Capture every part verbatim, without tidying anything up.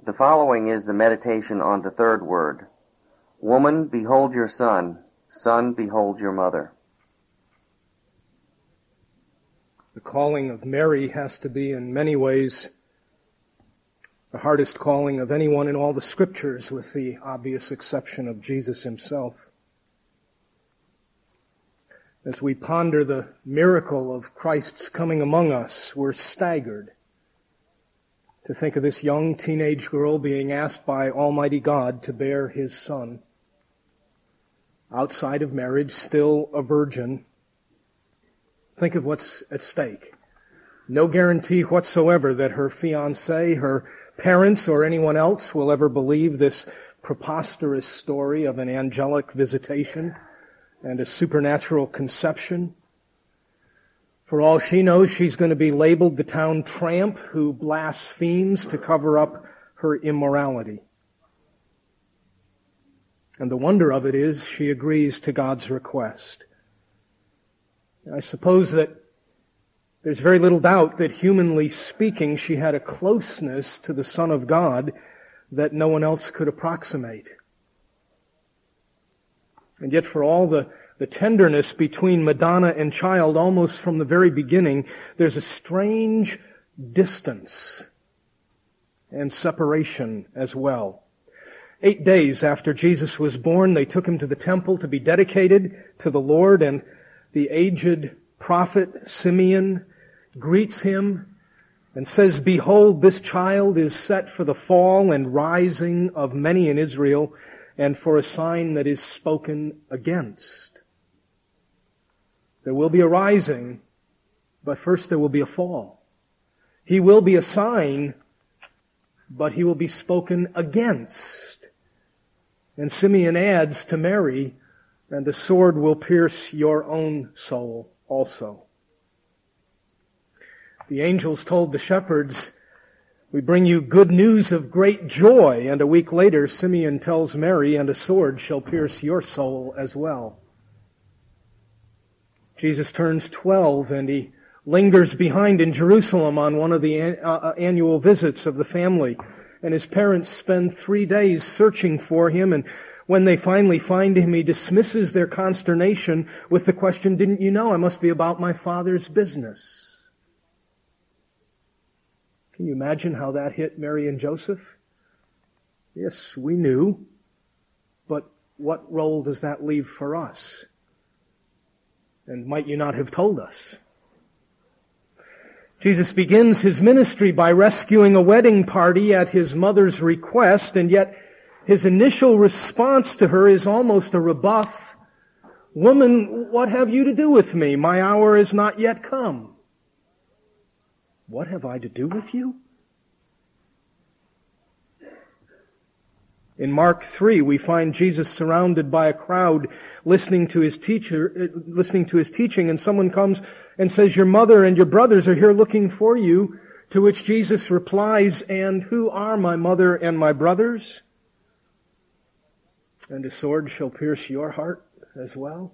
The following is the meditation on the third word. Woman, behold your son. Son, behold your mother. The calling of Mary has to be in many ways the hardest calling of anyone in all the scriptures, with the obvious exception of Jesus himself. As we ponder the miracle of Christ's coming among us, we're staggered to think of this young teenage girl being asked by Almighty God to bear his son. Outside of marriage, still a virgin. Think of what's at stake. No guarantee whatsoever that her fiancé, her parents, or anyone else will ever believe this preposterous story of an angelic visitation and a supernatural conception. For all she knows, she's going to be labeled the town tramp who blasphemes to cover up her immorality. And the wonder of it is she agrees to God's request. I suppose that there's very little doubt that, humanly speaking, she had a closeness to the Son of God that no one else could approximate. And yet, for all the, the tenderness between Madonna and child, almost from the very beginning, there's a strange distance and separation as well. Eight days after Jesus was born, they took him to the temple to be dedicated to the Lord, and the aged prophet Simeon greets him and says, "Behold, this child is set for the fall and rising of many in Israel, and for a sign that is spoken against." There will be a rising, but first there will be a fall. He will be a sign, but he will be spoken against. And Simeon adds to Mary, "And the sword will pierce your own soul also." The angels told the shepherds, "We bring you good news of great joy." And a week later, Simeon tells Mary, "And a sword shall pierce your soul as well." Jesus turns twelve and he lingers behind in Jerusalem on one of the uh, annual visits of the family. And his parents spend three days searching for him, and when they finally find him, he dismisses their consternation with the question, "Didn't you know I must be about my Father's business?" Can you imagine how that hit Mary and Joseph? Yes, we knew, but what role does that leave for us? And might you not have told us? Jesus begins his ministry by rescuing a wedding party at his mother's request, and yet his initial response to her is almost a rebuff. "Woman, what have you to do with me? My hour is not yet come." What have I to do with you? In Mark three, we find Jesus surrounded by a crowd listening to his teacher, listening to his teaching, and someone comes and says, "Your mother and your brothers are here looking for you." To which Jesus replies, "And who are my mother and my brothers?" "And a sword shall pierce your heart as well."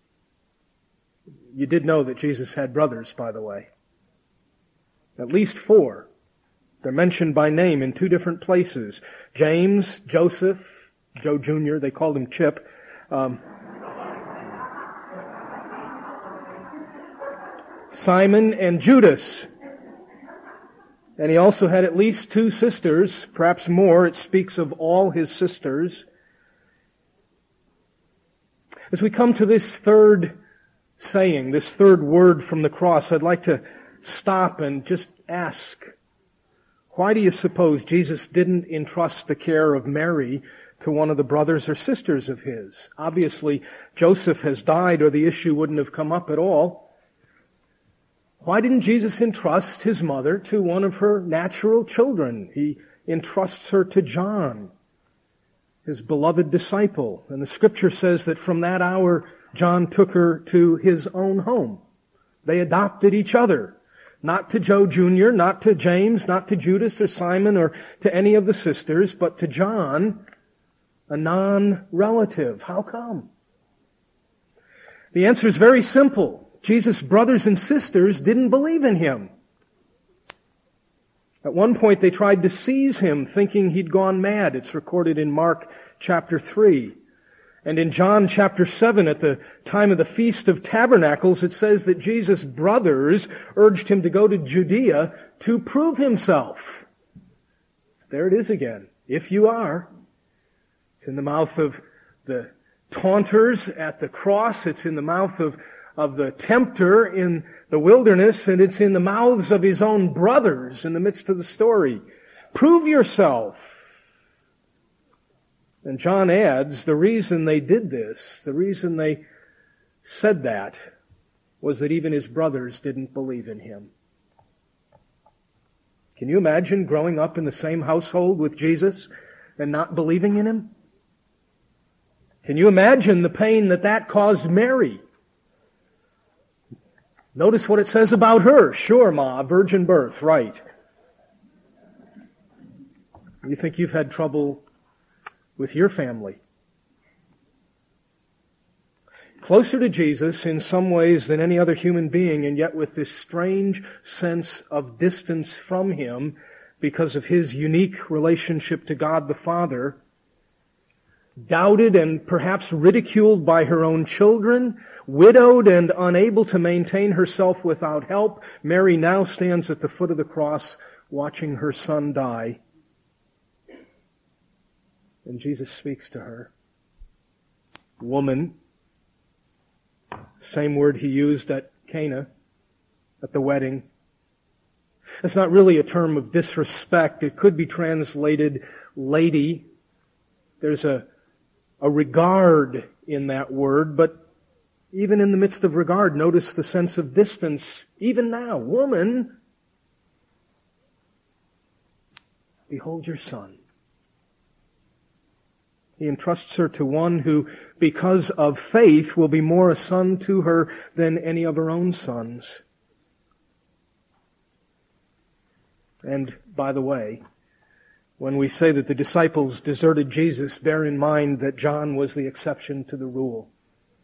You did know that Jesus had brothers, by the way. At least four. They're mentioned by name in two different places. James, Joseph, Joe Junior, they called him Chip. Um, Simon and Judas. And he also had at least two sisters, perhaps more. It speaks of all his sisters. As we come to this third saying, this third word from the cross, I'd like to stop and just ask, why do you suppose Jesus didn't entrust the care of Mary to one of the brothers or sisters of his? Obviously, Joseph has died, or the issue wouldn't have come up at all. Why didn't Jesus entrust his mother to one of her natural children? He entrusts her to John, his beloved disciple. And the scripture says that from that hour, John took her to his own home. They adopted each other. Not to Joe Junior, not to James, not to Judas or Simon or to any of the sisters, but to John, a non-relative. How come? The answer is very simple. Jesus' brothers and sisters didn't believe in him. At one point they tried to seize him, thinking he'd gone mad. It's recorded in Mark chapter three. And in John chapter seven, at the time of the Feast of Tabernacles, it says that Jesus' brothers urged him to go to Judea to prove himself. There it is again. If you are. It's in the mouth of the taunters at the cross. It's in the mouth of, of the tempter in the wilderness. And it's in the mouths of his own brothers in the midst of the story. Prove yourself. And John adds, the reason they did this, the reason they said that, was that even his brothers didn't believe in him. Can you imagine growing up in the same household with Jesus and not believing in him? Can you imagine the pain that that caused Mary? Notice what it says about her. Sure, Ma, virgin birth, right. You think you've had trouble with your family? Closer to Jesus in some ways than any other human being, and yet with this strange sense of distance from him because of his unique relationship to God the Father. Doubted and perhaps ridiculed by her own children, widowed and unable to maintain herself without help, Mary now stands at the foot of the cross watching her son die. And Jesus speaks to her. Woman, same word he used at Cana, at the wedding. It's not really a term of disrespect. It could be translated lady. There's a, a regard in that word, but even in the midst of regard, notice the sense of distance. Even now, woman, behold your son. He entrusts her to one who, because of faith, will be more a son to her than any of her own sons. And, by the way, when we say that the disciples deserted Jesus, bear in mind that John was the exception to the rule.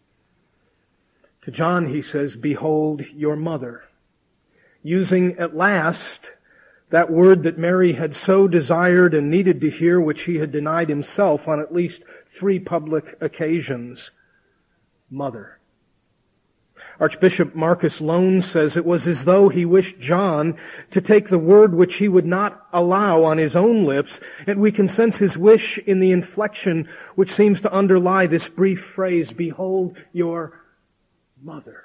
To John, he says, behold your mother. Using at last that word that Mary had so desired and needed to hear, which he had denied himself on at least three public occasions. Mother. Archbishop Marcus Lone says it was as though he wished John to take the word which he would not allow on his own lips, and we can sense his wish in the inflection which seems to underlie this brief phrase, behold your mother.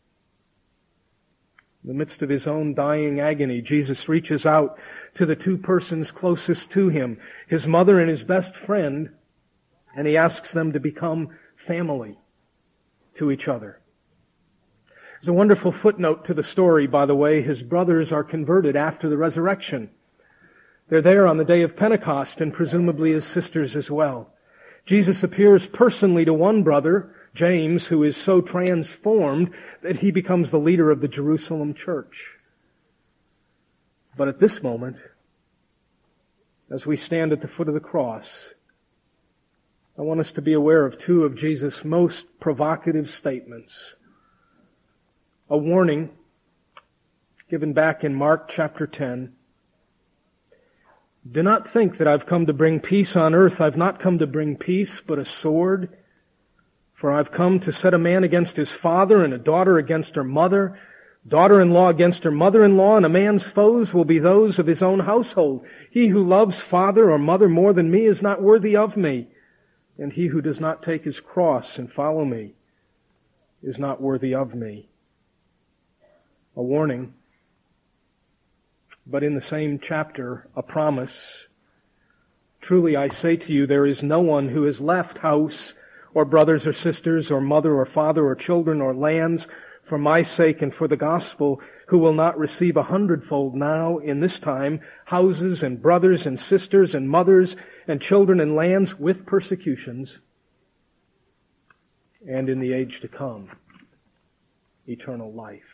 In the midst of his own dying agony, Jesus reaches out to the two persons closest to him, his mother and his best friend, and he asks them to become family to each other. There's a wonderful footnote to the story, by the way. His brothers are converted after the resurrection. They're there on the day of Pentecost, and presumably his sisters as well. Jesus appears personally to one brother, James, who is so transformed that he becomes the leader of the Jerusalem church. But at this moment, as we stand at the foot of the cross, I want us to be aware of two of Jesus' most provocative statements. A warning given back in Mark chapter ten. Do not think that I've come to bring peace on earth. I've not come to bring peace, but a sword. For I've come to set a man against his father, and a daughter against her mother, daughter-in-law against her mother-in-law, and a man's foes will be those of his own household. He who loves father or mother more than me is not worthy of me, and he who does not take his cross and follow me is not worthy of me. A warning, but in the same chapter, a promise. Truly I say to you, there is no one who has left house or brothers or sisters or mother or father or children or lands for my sake and for the gospel, who will not receive a hundredfold now in this time, houses and brothers and sisters and mothers and children and lands with persecutions, and in the age to come, eternal life.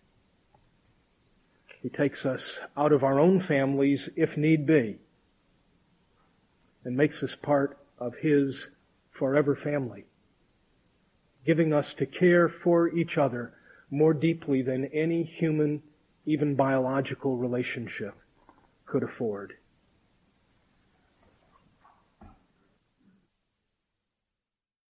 He takes us out of our own families, if need be, and makes us part of His forever family, giving us to care for each other more deeply than any human, even biological relationship could afford.